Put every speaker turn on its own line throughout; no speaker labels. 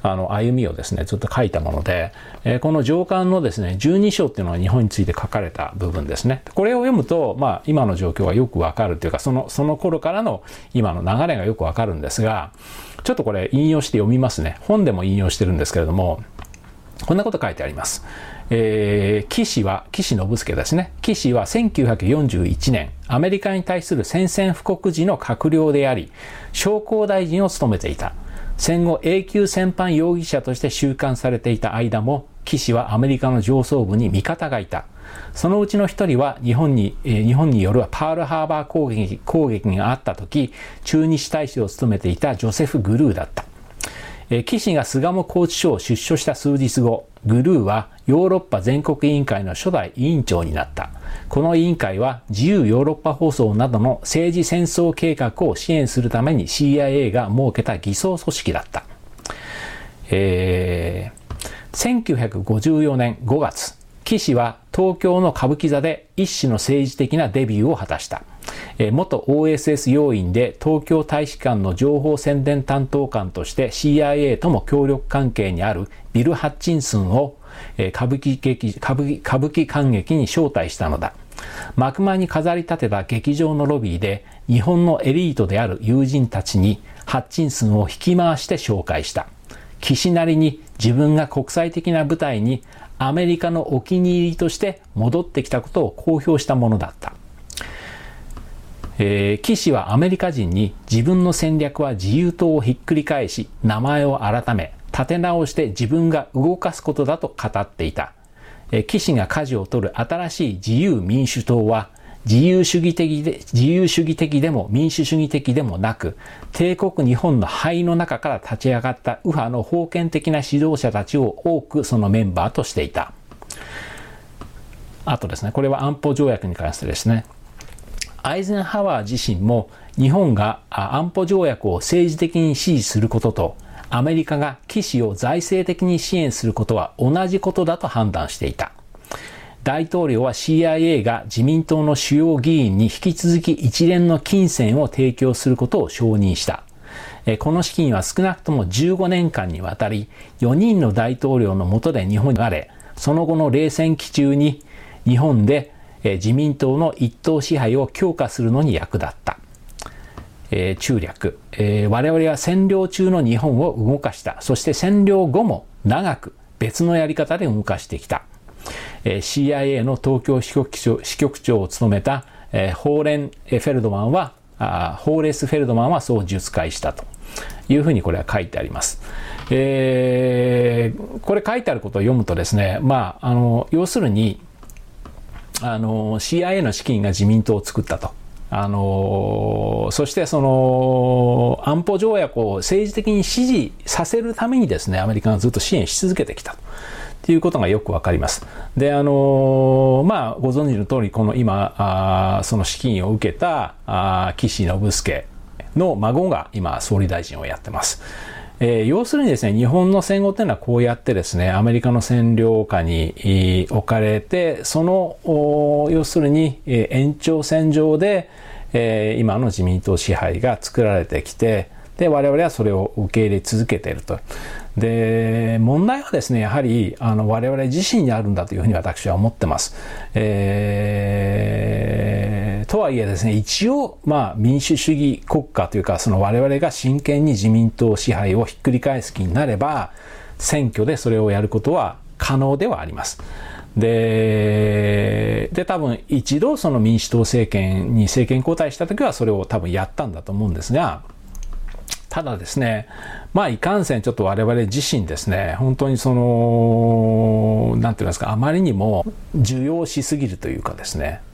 歩みをですね、ずっと書いたもので、この上巻のですね、12章っていうのは日本について書かれた部分ですね。これを読むと、今の状況がよくわかるというか、その頃からの今の流れがよくわかるんですが、ちょっとこれ引用して読みますね。本でも引用してるんですけれども、こんなこと書いてあります。岸信介ですね。岸は1941年、アメリカに対する宣戦布告時の閣僚であり、商工大臣を務めていた。戦後永久戦犯容疑者として収監されていた間も、岸はアメリカの上層部に味方がいた。そのうちの一人は日本によるパールハーバー攻撃があった時、駐日大使を務めていたジョセフ・グルーだった。岸が巣鴨拘置所を出所した数日後、グルーはヨーロッパ全国委員会の初代委員長になった。この委員会は自由ヨーロッパ放送などの政治戦争計画を支援するために CIA が設けた偽装組織だった。1954年5月、岸は東京の歌舞伎座で一種の政治的なデビューを果たした。元 OSS 要員で東京大使館の情報宣伝担当官として CIA とも協力関係にあるビル・ハッチンスンを歌舞伎観劇に招待したのだ。幕間に飾り立てた劇場のロビーで日本のエリートである友人たちにハッチンスンを引き回して紹介した。岸なりに自分が国際的な舞台にアメリカのお気に入りとして戻ってきたことを公表したものだった。岸はアメリカ人に自分の戦略は自由党をひっくり返し名前を改め立て直して自分が動かすことだと語っていた。岸が舵を取る新しい自由民主党は自由主義的でも民主主義的でもなく、帝国日本の灰の中から立ち上がった右派の封建的な指導者たちを多くそのメンバーとしていた。あとですね、これは安保条約に関してですね。アイゼンハワー自身も日本が安保条約を政治的に支持することとアメリカが岸を財政的に支援することは同じことだと判断していた。大統領は CIA が自民党の主要議員に引き続き一連の金銭を提供することを承認した。この資金は少なくとも15年間にわたり4人の大統領の下で日本に流れ、その後の冷戦期中に日本で自民党の一党支配を強化するのに役立った。中略、我々は占領中の日本を動かした。そして占領後も長く別のやり方で動かしてきた。CIA の東京支局長を務めたホーレス・フェルドマンはそう述解したというふうにこれは書いてあります。これ書いてあることを読むとですね、要するにCIA の資金が自民党を作ったと。そしてその安保条約を政治的に支持させるためにですね、アメリカがずっと支援し続けてきたということがよくわかります。で、ご存知の通り、この今、その資金を受けた岸信介の孫が今総理大臣をやってます。要するにですね、日本の戦後というのはこうやってですね、アメリカの占領下に置かれて、その要するに延長線上で今の自民党支配が作られてきて、で我々はそれを受け入れ続けていると。で問題はですね、やはり我々自身にあるんだというふうに私は思ってます。とはいえですね、一応民主主義国家というか、その我々が真剣に自民党支配をひっくり返す気になれば、選挙でそれをやることは可能ではあります。で多分一度その民主党政権に政権交代した時はそれを多分やったんだと思うんですが、ただですね、いかんせんちょっと我々自身ですね、本当にそのなんていうんですか、あまりにも受容しすぎるというかですね、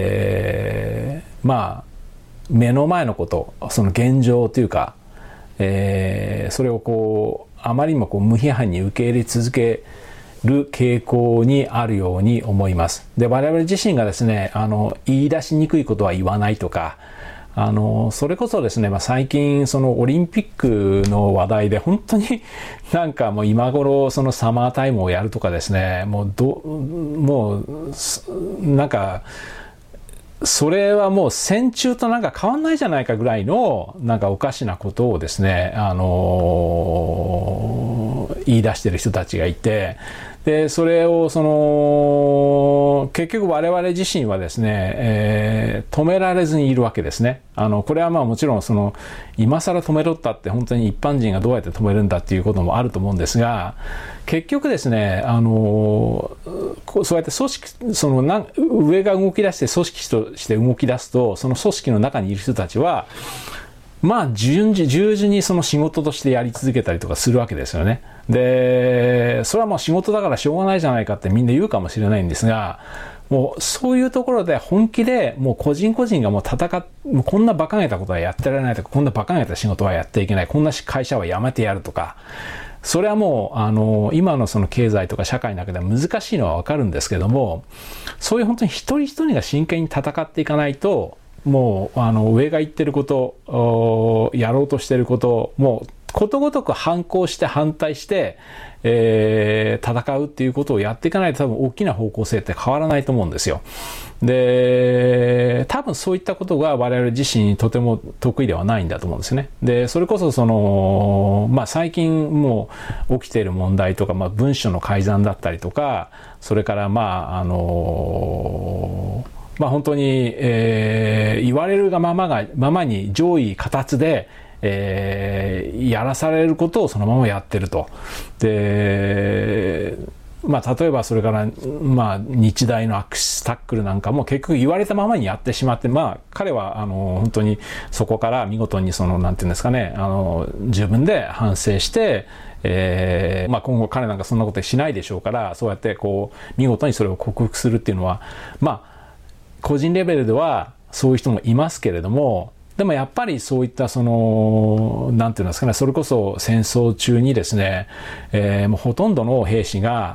目の前のこと、その現状というか、それをあまりにも無批判に受け入れ続ける傾向にあるように思います。で、我々自身がですね、言い出しにくいことは言わないとか、それこそですね、最近そのオリンピックの話題で本当になんかもう今頃そのサマータイムをやるとかですね、もうなんかそれはもう戦中となんか変わんないじゃないかぐらいのなんかおかしなことをですね、 言い出している人たちがいて、でそれを結局我々自身はですね、止められずにいるわけですね。これはもちろん今更止めろったって本当に一般人がどうやって止めるんだっていうこともあると思うんですが、結局ですね、そうやって組織上が動き出して組織として動き出すと、その組織の中にいる人たちは従順にその仕事としてやり続けたりとかするわけですよね。で、それはもう仕事だからしょうがないじゃないかってみんな言うかもしれないんですが、もうそういうところで本気でもう個人個人がもうこんな馬鹿げたことはやってられないとか、こんな馬鹿げた仕事はやっていけない、こんな会社は辞めてやるとか、それはもう今のその経済とか社会の中では難しいのはわかるんですけども、そういう本当に一人一人が真剣に戦っていかないと、もう上が言ってること、やろうとしてること、もうことごとく反抗して反対して、戦うっていうことをやっていかないと多分大きな方向性って変わらないと思うんですよ。で、多分そういったことが我々自身とても得意ではないんだと思うんですね。で、それこそ最近もう起きている問題とか、文書の改ざんだったりとか、それから本当に、言われるがままに上位形で、やらされることをそのままやってると。で、例えばそれから、日大のアクシスタックルなんかも結局言われたままにやってしまって、彼は本当にそこから見事になんていうんですかね、自分で反省して、今後彼なんかそんなことしないでしょうから、そうやって見事にそれを克服するっていうのは、個人レベルではそういう人もいますけれども、でもやっぱりそういったなんていうんですかね、それこそ戦争中にですね、もうほとんどの兵士が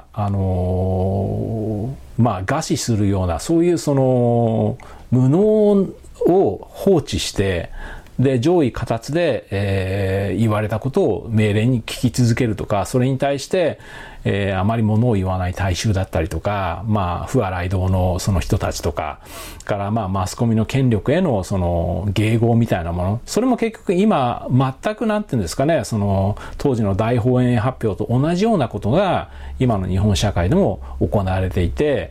餓死するような、そういう無能を放置して、で上位形で、言われたことを命令に聞き続けるとか、それに対して、あまり物を言わない大衆だったりとか、不和雷道のその人たちとかからマスコミの権力への迎合みたいなもの、それも結局今全くなんていうんですかね、当時の大本営発表と同じようなことが今の日本社会でも行われていて、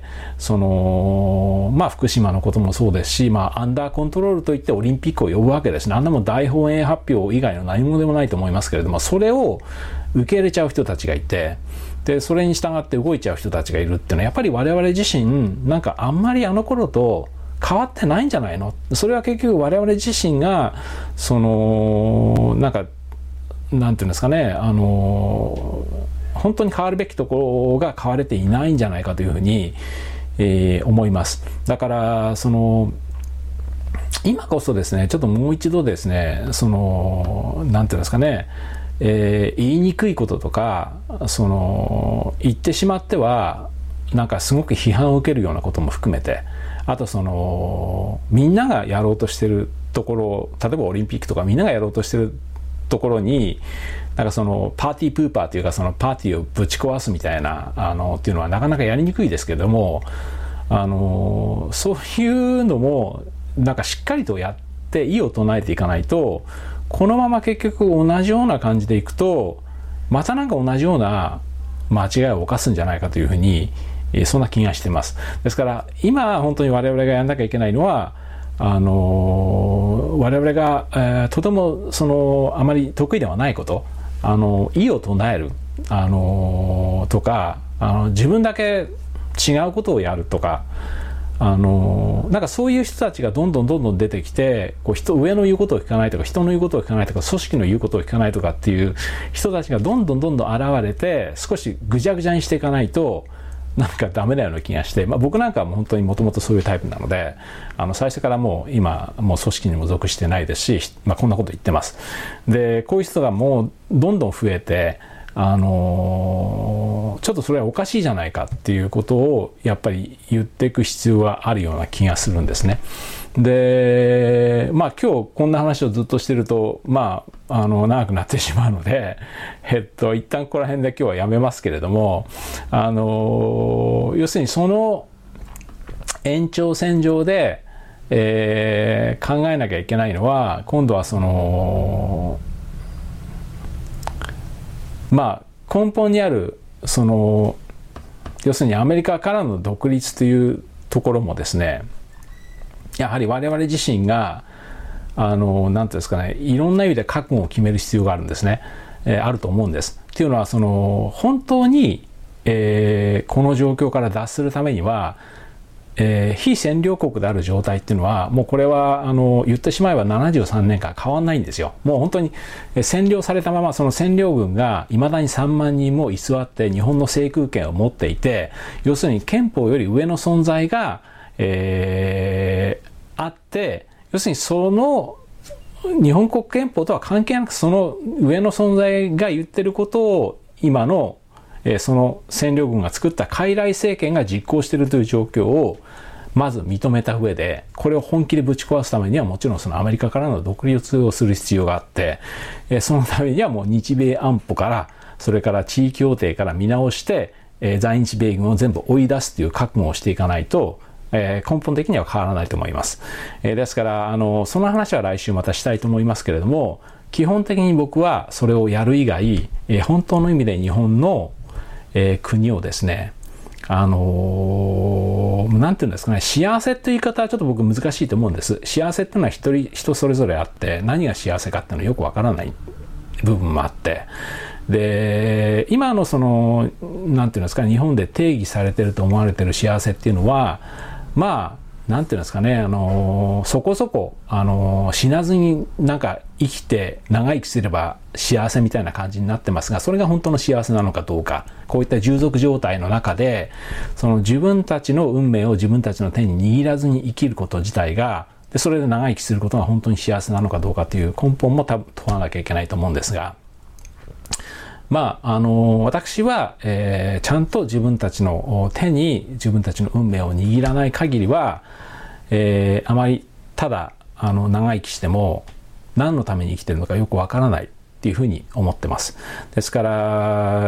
福島のこともそうですし、アンダーコントロールといってオリンピックを呼ぶわけですね。あんなもん大本営発表以外の何もでもないと思いますけれども、それを受け入れちゃう人たちがいて、でそれに従って動いちゃう人たちがいるっていうのは、やっぱり我々自身なんかあんまりあの頃と変わってないんじゃないの。それは結局我々自身がなんていうんですかね、本当に変わるべきところが変われていないんじゃないかというふうに、思います。だから今こそですね、ちょっともう一度ですね、なんていうんですかね、言いにくいこととか、言ってしまってはなんかすごく批判を受けるようなことも含めて、あとみんながやろうとしてるところ、例えばオリンピックとかみんながやろうとしてるところに、なんかパーティープーパーというか、パーティーをぶち壊すみたいなっていうのはなかなかやりにくいですけども、そういうのもなんかしっかりとやって異を唱えていかないと、このまま結局同じような感じでいくと、またなんか同じような間違いを犯すんじゃないかというふうに、そんな気がしています。ですから今本当に我々がやんなきゃいけないのは、我々が、とてもあまり得意ではないこと、異を唱える、とか、自分だけ違うことをやるとか、なんかそういう人たちがどんどん出てきて、上の言うことを聞かないとか、人の言うことを聞かないとか、組織の言うことを聞かないとかっていう人たちがどんどん現れて、少しぐちゃぐちゃにしていかないとなんかダメなような気がして、僕なんかはもう本当にもともとそういうタイプなので、最初からもう今もう組織にも属してないですし、こんなこと言ってます。でこういう人がもうどんどん増えて、ちょっとそれはおかしいじゃないかっていうことをやっぱり言っていく必要はあるような気がするんですね。で今日こんな話をずっとしてると長くなってしまうので、一旦ここら辺で今日はやめますけれども、要するにその延長線上で、考えなきゃいけないのは、今度はこ根本にある要するにアメリカからの独立というところもですね、やはり我々自身がなんていうんですかね、いろんな意味で覚悟を決める必要があるんですね。あると思うんです。っていうのは本当に、この状況から脱するためには、非占領国である状態っていうのはもうこれは言ってしまえば73年間変わんないんですよ。もう本当に占領されたまま、その占領軍がいまだに3万人も居座って日本の制空権を持っていて、要するに憲法より上の存在が、あって、要するにその日本国憲法とは関係なく、その上の存在が言ってることを今のその占領軍が作った傀儡政権が実行しているという状況をまず認めた上で、これを本気でぶち壊すためにはもちろんそのアメリカからの独立をする必要があって、そのためにはもう日米安保から、それから地位協定から見直して、在日米軍を全部追い出すという覚悟をしていかないと、根本的には変わらないと思います。ですからその話は来週またしたいと思いますけれども、基本的に僕はそれをやる以外、本当の意味で日本の国をですね、なんていうんですかね、幸せという言い方はちょっと僕難しいと思うんです。幸せっていうのは人それぞれあって、何が幸せかっていうのはよくわからない部分もあって、で、今のなんていうんですか、日本で定義されていると思われている幸せっていうのは、まあ、なんていうんですかね、そこそこ、死なずになんか生きて長生きすれば幸せみたいな感じになってますが、それが本当の幸せなのかどうか、こういった従属状態の中で、自分たちの運命を自分たちの手に握らずに生きること自体が、でそれで長生きすることが本当に幸せなのかどうかという根本も多分問わなきゃいけないと思うんですが、まあ、私は、ちゃんと自分たちの手に自分たちの運命を握らない限りは、あまりただ長生きしても何のために生きてるのかよくわからないっていうふうに思ってます。ですから、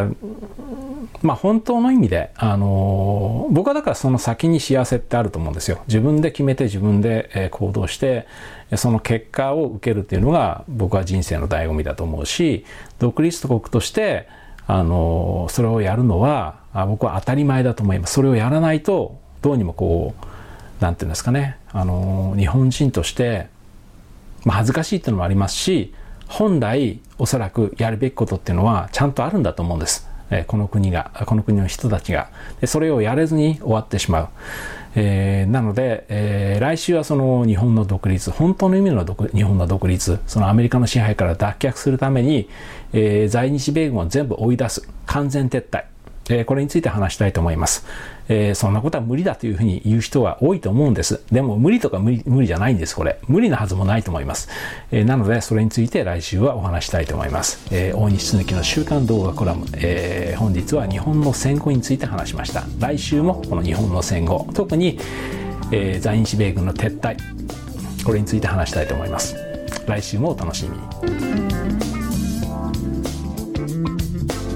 まあ本当の意味で僕はだからその先に幸せってあると思うんですよ。自分で決めて自分で行動してその結果を受けるっていうのが僕は人生の醍醐味だと思うし、独立国としてそれをやるのは僕は当たり前だと思います。それをやらないとどうにもなんていうんですかね、日本人として、まあ、恥ずかしいっていうのもありますし、本来おそらくやるべきことっていうのはちゃんとあるんだと思うんです。この国の人たちが。でそれをやれずに終わってしまう。なので、来週はその日本の独立、本当の意味の日本の独立、そのアメリカの支配から脱却するために、在日米軍を全部追い出す、完全撤退。これについて話したいと思います。そんなことは無理だというふうに言う人は多いと思うんです。でも無理とか無理じゃないんです、これ。無理なはずもないと思います。なので、それについて来週はお話したいと思います。大西恒樹の週刊動画コラム。本日は日本の戦後について話しました。来週もこの日本の戦後、特に、在日米軍の撤退、これについて話したいと思います。来週もお楽しみに。